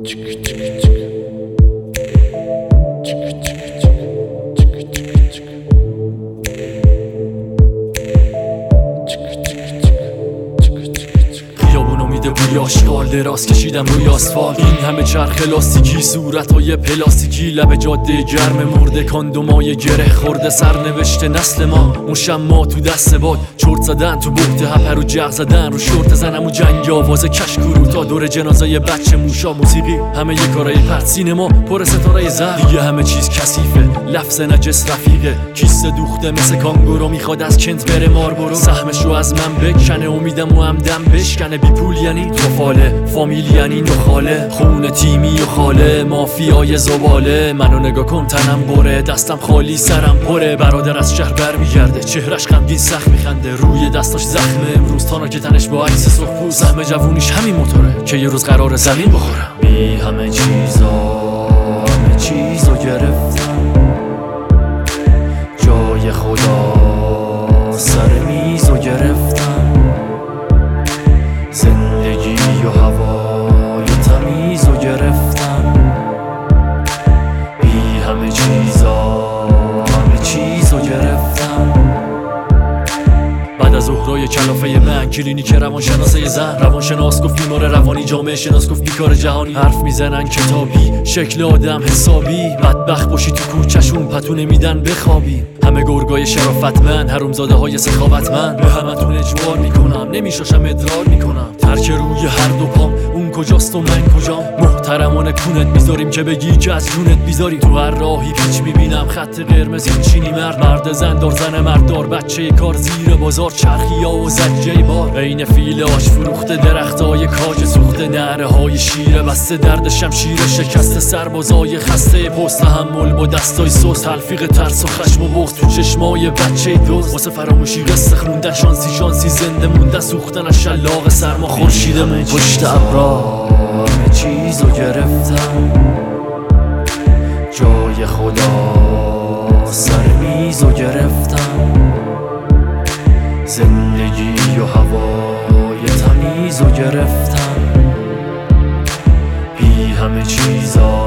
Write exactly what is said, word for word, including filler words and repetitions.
بوی آشغال دراز کشیدم روی آسفالت، این همه چرخ لاستیکی، صورتهای پلاستیکی، لب جاده گرم مرده، کاندومای گره خورده، سرنوشت نسل ما، اون شما تو دست باد، چرت زدن تو بوته هپر رو جغ زدن رو شورت زنم و جنگ آواز کشکورو تا دور جنازه بچه، موشا موسیقی، همه یه کارای پرت، سینما پر ستاره زرد، دیگه همه چیز کثیفه، لفظ نجس رفیقه، کیسه دوخته مثل کانگورو، میخواد از کنت بره ماربورو، سهمشو از من بکنه، امیدم و همدم بشکنه، بی پول یعنی توفاله، فامیل یعنی نخاله، خون تیمی و خاله، مافیای زباله، منو نگاه کن تنم بره، دستم خالی سرم پره، برادر از شهر برمیگرده، چهرش غمگین سخت میخنده، روی دستاش زخمه، امروز تانا که تنش با عکس سرخپوست، سهم جوونیش همین موتوره که یه روز قرار زمین بخوره. بی همه چیزا همه چیزو گرفتم، جای خدا سر میزو گرفتم، زندگی و هوای تمیزو گرفتم، بی همه چیزا همه چیزو گرفتم. بعد از ظهرای کلافه من، کلینیک روانشناسه زن، روانشناس گفت بیمار روانی، جامعه شناس گفت بیکار جهانی، حرف میزنن کتابی، شکل آدم حسابی، بدبخت باشی تو کوچشون پتونه میدن بخوابی، همه گرگای شرافتمند، حرومزاده های سخاوتمند، به همتون اجبار میکنم، نمیشاشم ادرار میکنم، ترک روی هر دو پام، اون کجاست و من کجام، محترمانه کونت میذاریم که بگی که از جونت بیزاری، تو هر راهی پیچ میبینم خط قرمز، این چینی مرد مرد زندار زن مردار، بچه کار زیر بازار، چرخیا و زجه بار، عین فیل آش فروخته، درختای کاج سوخته، نعره های شیره بسته، درد شمشیر شکسته، سربازای خسته پست، تحمل با دستای سوس، تلفیق ترس و خشم و بغض تو چشمای بچه دوست، واسه فراموشی قصه خوندن، شانسی شانسی زنده موندن، سوختن از شلاق سرما خورشیدمون پشت ابرا، همه چیزو گرفتم، جای خدا سر میزو گرفتم، زندگی و هوای تمیزو گرفتم، بی همه چیزا